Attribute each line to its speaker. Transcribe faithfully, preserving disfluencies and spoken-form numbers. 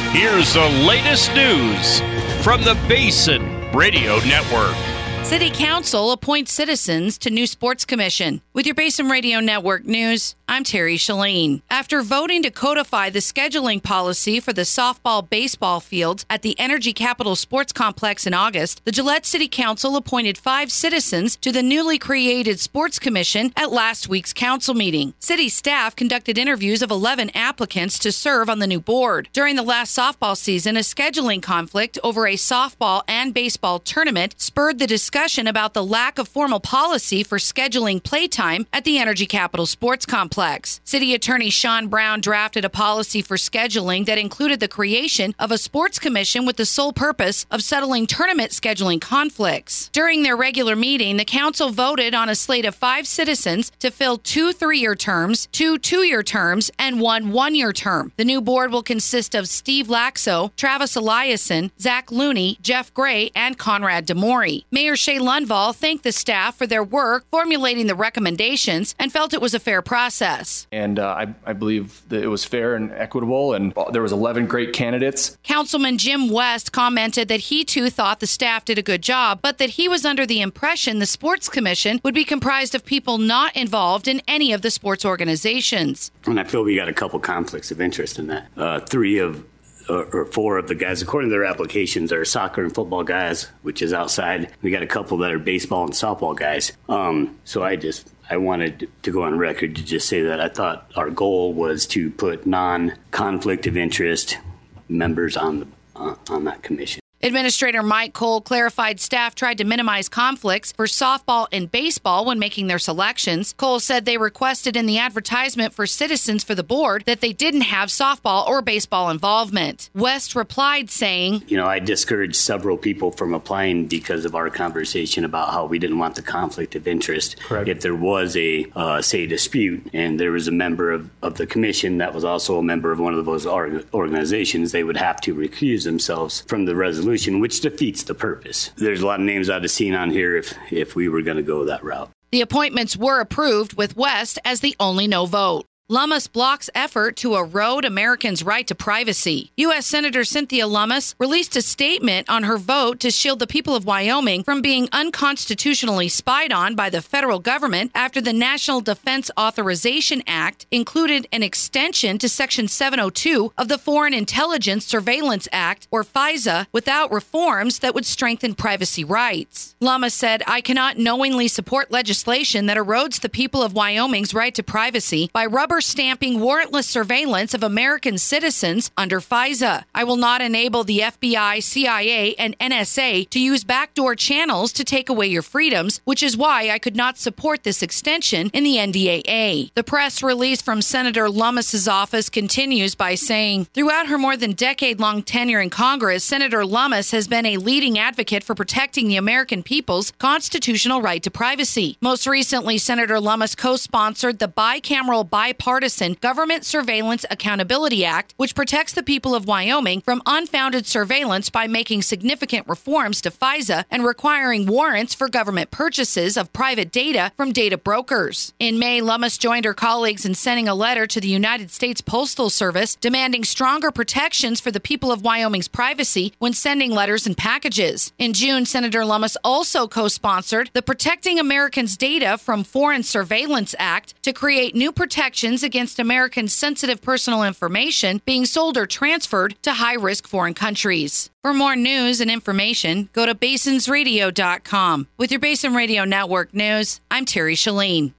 Speaker 1: Here's the latest news from the Basin Radio Network.
Speaker 2: City Council appoints citizens to new sports commission. With your Basin Radio Network news, I'm Terry Shalene. After voting to codify the scheduling policy for the softball-baseball fields at the Energy Capital Sports Complex in August, the Gillette City Council appointed five citizens to the newly created Sports Commission at last week's council meeting. City staff conducted interviews of eleven applicants to serve on the new board. During the last softball season, a scheduling conflict over a softball and baseball tournament spurred the discussion about the lack of formal policy for scheduling playtime at the Energy Capital Sports Complex. City Attorney Sean Brown drafted a policy for scheduling that included the creation of a sports commission with the sole purpose of settling tournament scheduling conflicts. During their regular meeting, the council voted on a slate of five citizens to fill two three-year terms, two two-year terms, and one one-year term. The new board will consist of Steve Laxo, Travis Eliason, Zach Looney, Jeff Gray, and Conrad DeMori. Mayor Shay Lundvall thanked the staff for their work formulating the recommendations and felt it was a fair process.
Speaker 3: And uh, I, I believe that it was fair and equitable, and there was eleven great candidates.
Speaker 2: Councilman Jim West commented that he too thought the staff did a good job, but that he was under the impression the Sports Commission would be comprised of people not involved in any of the sports organizations.
Speaker 4: And I feel we got a couple conflicts of interest in that. Uh, three of or four of the guys, according to their applications, are soccer and football guys, which is outside. We got a couple that are baseball and softball guys. Um, so I just, I wanted to go on record to just say that I thought our goal was to put non-conflict of interest members on the, uh, on that commission.
Speaker 2: Administrator Mike Cole clarified staff tried to minimize conflicts for softball and baseball when making their selections. Cole said they requested in the advertisement for citizens for the board that they didn't have softball or baseball involvement. West replied saying,
Speaker 4: You know, I discouraged several people from applying because of our conversation about how we didn't want the conflict of interest.
Speaker 3: Correct.
Speaker 4: If there was a, uh, say, dispute, and there was a member of, of the commission that was also a member of one of those org- organizations, they would have to recuse themselves from the resolution, which defeats the purpose. There's a lot of names I'd have seen on here if, if we were going to go that route.
Speaker 2: The appointments were approved with West as the only no vote. Lummis blocks effort to erode Americans' right to privacy. U S. Senator Cynthia Lummis released a statement on her vote to shield the people of Wyoming from being unconstitutionally spied on by the federal government after the National Defense Authorization Act included an extension to Section seven oh two of the Foreign Intelligence Surveillance Act, or FISA, without reforms that would strengthen privacy rights. Lummis said, I cannot knowingly support legislation that erodes the people of Wyoming's right to privacy by rubber stamping warrantless surveillance of American citizens under FISA. I will not enable the F B I, C I A, and N S A to use backdoor channels to take away your freedoms, which is why I could not support this extension in the N D A A. The press release from Senator Lummis's office continues by saying, throughout her more than decade-long tenure in Congress, Senator Lummis has been a leading advocate for protecting the American people's constitutional right to privacy. Most recently, Senator Lummis co-sponsored the bicameral bipartisan Partisan Government Surveillance Accountability Act, which protects the people of Wyoming from unfounded surveillance by making significant reforms to FISA and requiring warrants for government purchases of private data from data brokers. In May, Lummis joined her colleagues in sending a letter to the United States Postal Service demanding stronger protections for the people of Wyoming's privacy when sending letters and packages. In June, Senator Lummis also co-sponsored the Protecting Americans' Data from Foreign Surveillance Act to create new protections against Americans' sensitive personal information being sold or transferred to high-risk foreign countries. For more news and information, go to basins radio dot com. With your Basin Radio Network news, I'm Terry Shalene.